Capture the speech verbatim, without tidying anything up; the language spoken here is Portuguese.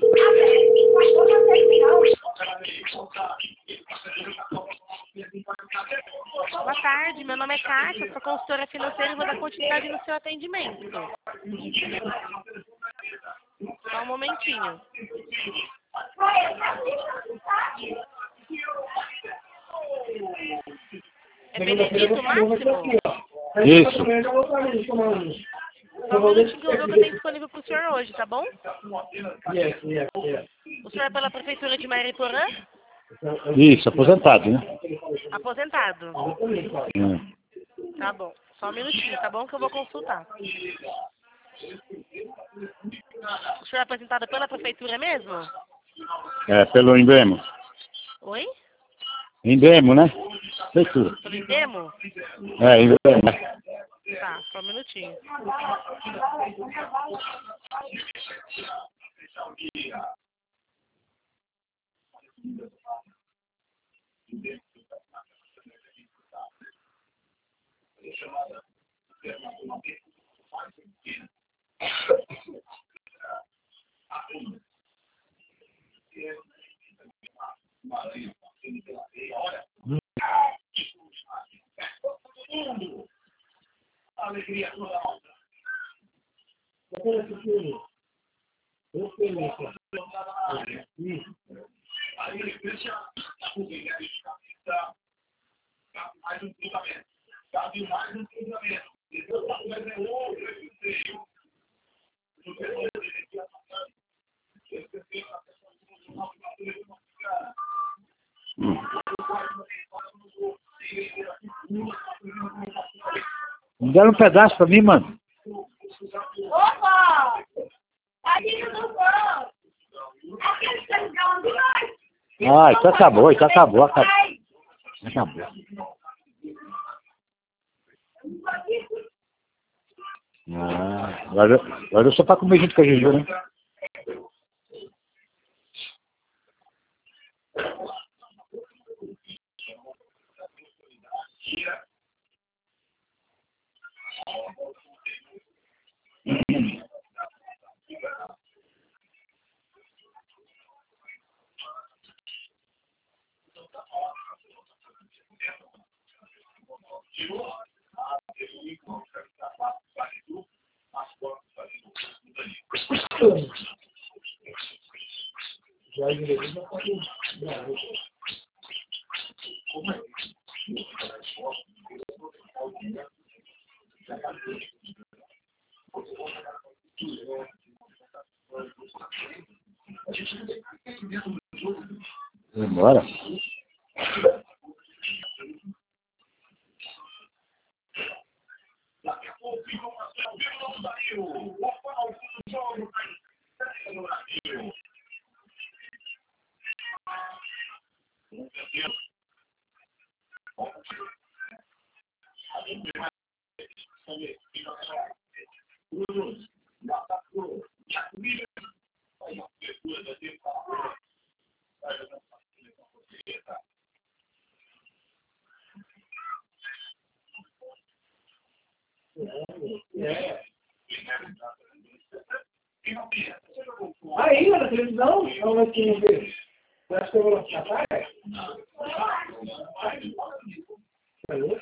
Boa tarde, meu nome é Kátia, sou consultora financeira e vou dar continuidade no seu atendimento. Só um momentinho. É Benedito Máximo? Isso. Só um minutinho que eu vou ver o que eu tenho disponível para o senhor hoje, tá bom? O senhor é pela Prefeitura de Mariporã? Isso, aposentado, né? Aposentado. Hum. Tá bom. Só um minutinho, tá bom? Que eu vou consultar. O senhor é aposentado pela Prefeitura mesmo? É, pelo Indemo. Oi? Indemo, né? Prefeitura. Pelo Indemo? É, Indemo, né? Tá, só um minutinho. Me deram um pedaço pra mim, mano. Opa! Tadinho do pão! Aquele sangrão de nós! Ah, então acabou, então acabou, acabou. Acabou. Ah, agora, agora eu só pra comer junto com a Juju, né? Vambora. Aí, na televisão, não vai ter ver. Acho que eu vou na praia.